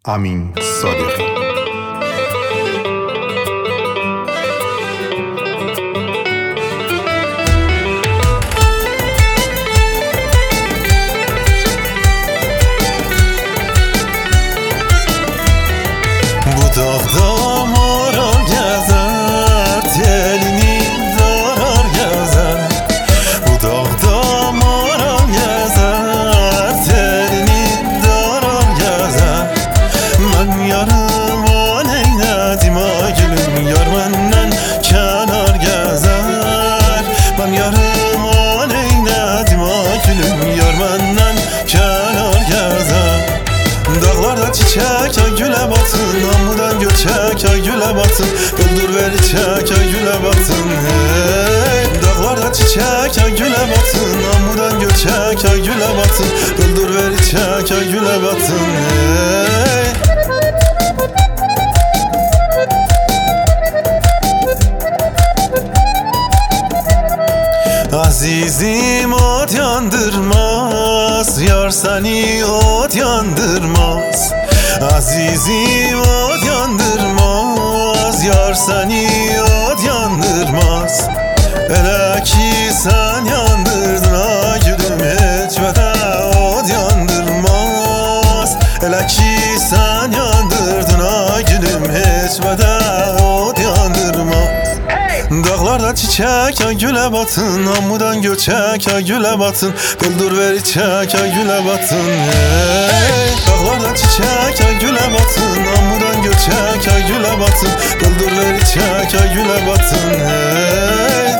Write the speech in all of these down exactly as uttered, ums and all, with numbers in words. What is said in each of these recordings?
امین صادقی. Bu dağda moral gezer, telini zarar gezer. Bu dağda moral gezer, telini zarar gezer. Ben yarım o neyledim a gülüm, yar benden kenar gezer. Ben yarım o neyledim a gülüm, yar benden kenar gezer. Dağlarda çiçek ay güle batın, amudan göçek ay güle batın. Öldür ver içek ay güle batın, hey. Dağlarda çiçek ay güle batın, amudan göçek ay güle batın. Öldür ver içek ay güle batın, hey. Azizim ot yandırmaz, yar seni ot yandırmaz. Azizim ot yandırmaz, yar seni ot yandırmaz. Hele ki sen yandırdın ha gülüm, hiç vədə ot yandırmaz. Hele ki sen yandırdın ha gülüm, hiç vədə ot yandırmaz. Dağlarda çiçek ay güle batın, amudan göçek ay güle batın. Öldür ver içek ay güle batın, hey. Dağlarda çiçek ay güle batın, amudan göçek ay güle batın. Öldür ver içek ay güle batın, hey.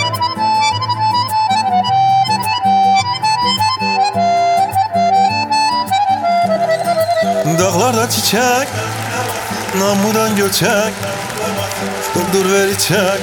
Dağlarda çiçek, amudan göçek. Öldür ver içek.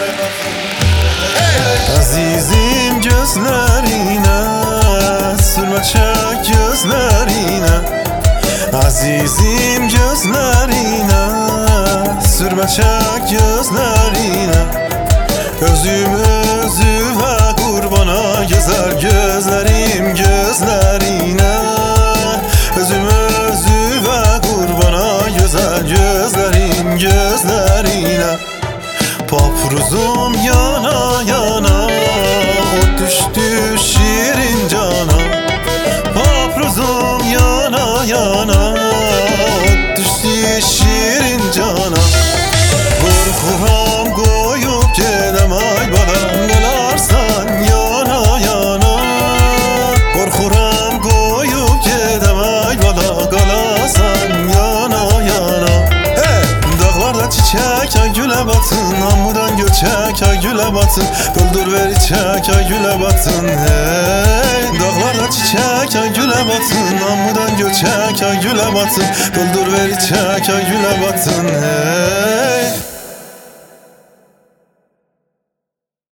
Azizim gözlerine sürme çek gözlerine. Azizim gözlerine sürme çek gözlerine. Özüm özüve kurbana gezer gözlerim gözlerine. Özüm özüve kurbana gezer gözlerim gözlerine. Papruzum yana yana, ot düştü şirin cana. Papruzum yana yana, ot düştü şirin cana. Korkuram koyup gedem ay balam, qalarsan yana yana. Korkuram koyup gedem ay bala, qalarsan yana yana. Hey! Dağlarda çiçek ay güle batın, amudan göçek ay güle batın. Öldür ver içek ay güle batın, hey. Dağlarda çiçek ay güle batın, amudan göçek ay güle batın. Öldür ver içek ay güle batın, hey.